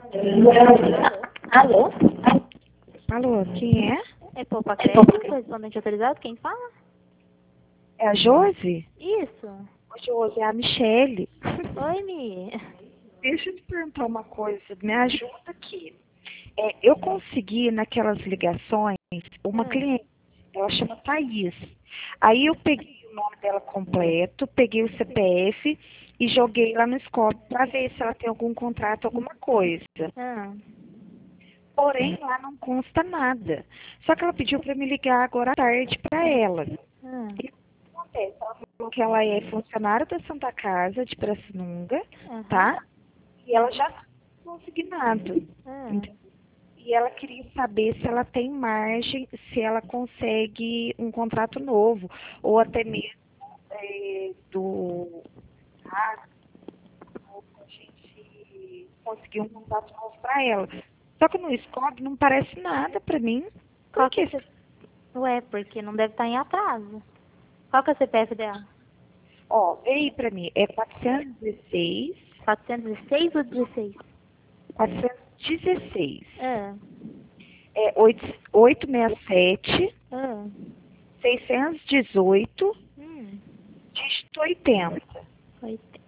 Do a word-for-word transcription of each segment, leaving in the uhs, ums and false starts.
Alô? Alô, quem é? É Poupa Crédito, correspondente autorizado, quem fala? É a Josi? Isso. Ô, Josi, é a Michele. Oi, Mi. Deixa eu te perguntar uma coisa, me ajuda aqui. É, eu consegui naquelas ligações uma Hum. cliente, ela chama Thaís. Aí eu peguei o nome dela completo, peguei o C P F e joguei lá no Scope para ver se ela tem algum contrato, alguma coisa. Ah. Porém, lá não consta nada. Só que ela pediu para me ligar agora à tarde para ela. Ah. E o que acontece? Ela falou que ela é funcionária da Santa Casa de Pirassununga, Aham. tá? E ela já está consignado. Ah. E ela queria saber se ela tem margem, se ela consegue um contrato novo, ou até mesmo é, do ah, a gente conseguir um contrato novo para ela. Só que no Scope não parece nada para mim. Por Qual que é quê? o C... Ué, porque não deve estar em atraso. Qual que é o C P F dela? Ó, veio para mim, é quatrocentos e dezesseis, quatrocentos e seis ou dezesseis? quatrocentos e dezesseis, Ah. é oitocentos e sessenta e sete, Ah. seiscentos e dezoito, Hum. dígito oitenta. oitenta.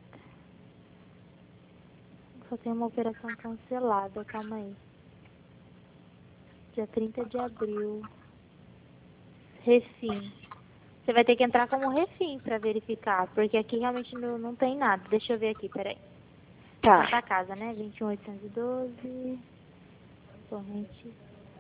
Só tem uma operação cancelada, calma aí. Dia trinta de abril. Refim. Você vai ter que entrar como refim pra verificar, porque aqui realmente não, não tem nada. Deixa eu ver aqui, peraí. Tá. Santa Casa, né? vinte e um mil oitocentos e doze. Corrente.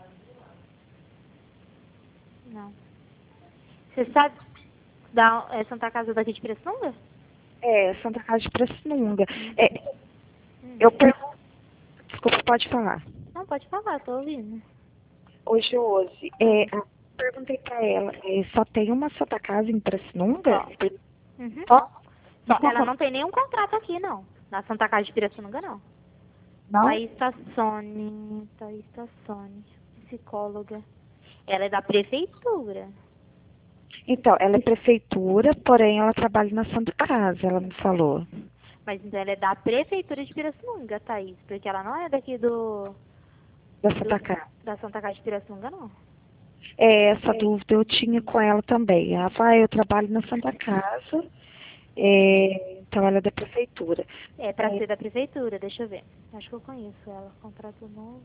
Não. Você sabe da é Santa Casa daqui de Pirassununga? É, Santa Casa de Pirassununga. É, Hum. eu pergunto, desculpa, pode falar. Não, pode falar, tô ouvindo. Hoje, hoje, é, eu perguntei pra ela, é, só tem uma Santa Casa em Pirassununga? Ó. Uhum. Só? Só, ela não tem nenhum contrato aqui, não. Na Santa Casa de Pirassununga, não. Não? Thaís Tassone. Thaís Tassone. Psicóloga. Ela é da prefeitura. Então, ela é prefeitura, porém ela trabalha na Santa Casa, ela me falou. Mas então ela é da prefeitura de Pirassununga, Thaís. Porque ela não é daqui do, Da do Santa Casa. da Santa Casa de Pirassununga, não. É, essa dúvida eu tinha com ela também. Ela falou, ah, eu trabalho na Santa Casa, é, então ela é da prefeitura. É pra É, ser da prefeitura, deixa eu ver. Acho que eu conheço ela. Contrato novo.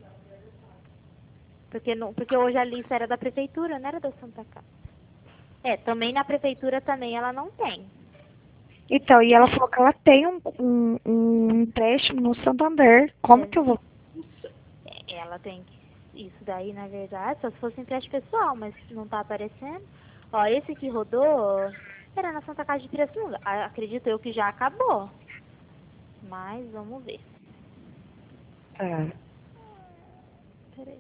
Porque, não, porque hoje a lista era da prefeitura, não era da Santa Casa. É, também na prefeitura também ela não tem. então, e ela falou que ela tem um, um, um empréstimo no Santander. Como É, que eu vou? é, ela tem que. Isso daí, na verdade, só se fosse empréstimo pessoal, mas não tá aparecendo. Ó, esse que rodou era na Santa Casa de Pirassununga. A- Acredito eu que já acabou. Mas vamos ver. Ah, Peraí.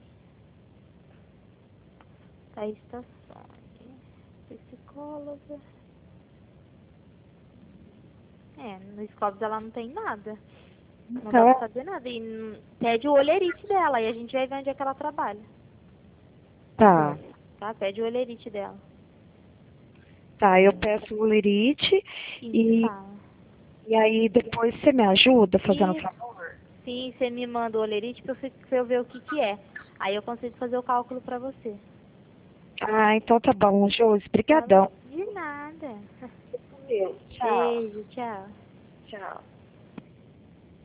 Tá estações. Psicóloga. É, no Scopus ela não tem nada. Não dá pra então, saber nada. E n- pede o olherite dela, e a gente vai ver onde é que ela trabalha. tá. Tá? Pede o olherite dela. Tá, eu peço o lerite E me e, fala. e aí depois você me ajuda fazendo E favor? sim, você me manda o olerite pra eu, fi- pra eu ver o que que é. Aí eu consigo fazer o cálculo pra você. Ah, então tá bom, Josi. Tá bom? Brigadão. De nada. Deus. Tchau. Beijo, tchau. Tchau.